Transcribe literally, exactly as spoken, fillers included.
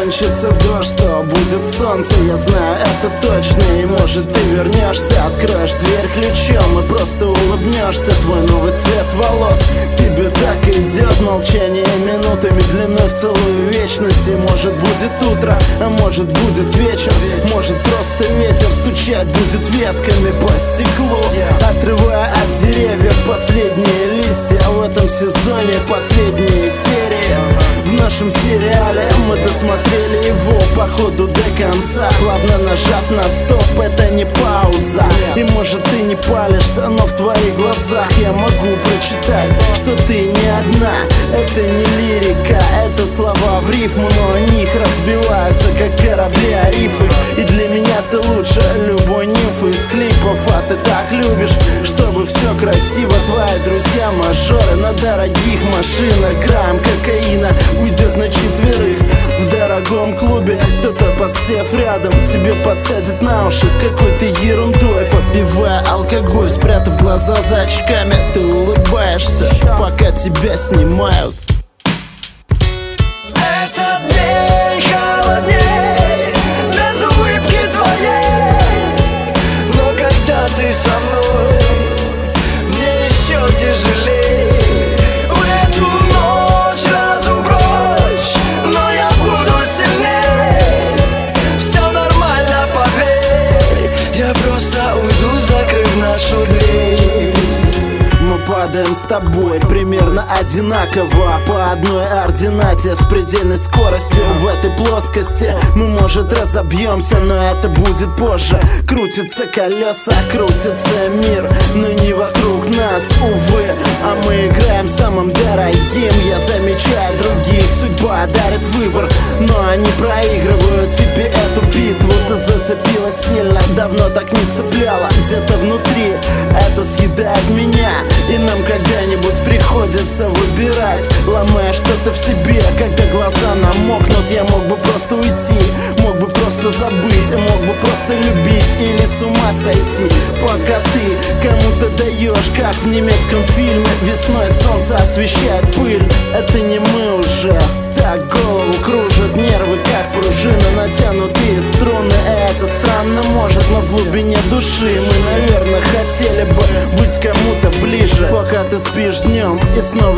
кончится дождь, то будет солнце. Я знаю это точно, и может ты вернешься, откроешь дверь ключом и просто улыбнешься. Твой новый цвет волос тебе так идет, молчание минутами длиной в целую вечность. И может будет утро, а может будет вечер, может просто ветер стучать будет ветками по стеклу, отрывая от деревьев последние листья. В этом сезоне последние серии. В нашем сериале мы досмотрели его по ходу до конца, плавно нажав на стоп, это не пауза. И может ты не палишься, но в твоих глазах я могу прочитать, что ты не одна. Это не лирика, это слова в рифму, но они их разбиваются, как корабли о рифы. И для меня ты лучше любой нимфы из клипов. А ты так любишь, чтобы все красиво. Твои друзья мажоры на дорогих машинах, грамм кокаина уйдет на четверых в дорогом клубе. Кто-то, подсев рядом, тебе подсадит на уши с какой-то ерундой, попивая алкоголь, спрятав глаза за очками. Ты улыбаешься, пока тебя снимают. Этот день холодней без улыбки твоей, но когда ты со мной, мне еще тяжелей. В эту ночь разум прочь, но я буду сильней. Все нормально, поверь, я просто уйду, закрыв нашу дверь. Мы падаем с тобой примерно одинаково по одной ординате с предельной скоростью. В этой плоскости мы, может, разобьемся, но это будет позже. Крутятся колеса, крутится мир, но не вокруг нас, увы. А мы играем самым дорогим. Я замечаю других, судьба дарит выбор, но они проигрывают тебе эту битву. Ты зацепила сильно, давно так не цепляла. Где-то внутри это съедает меня, и нам когда-нибудь приходится выбирать, ломая что-то в себе. Когда глаза намокнут, я мог бы просто уйти, мог бы просто забыть, мог бы просто любить или с ума сойти. Пока ты кому-то даешь, как в немецком фильме, весной солнце освещает пыль. Это не мы уже. Так голову кружат нервы, как пружина, натянутые струны. Это странно, может, но в глубине души мы, наверное, хотели бы быть кому-то ближе. Пока ты спишь днем и снова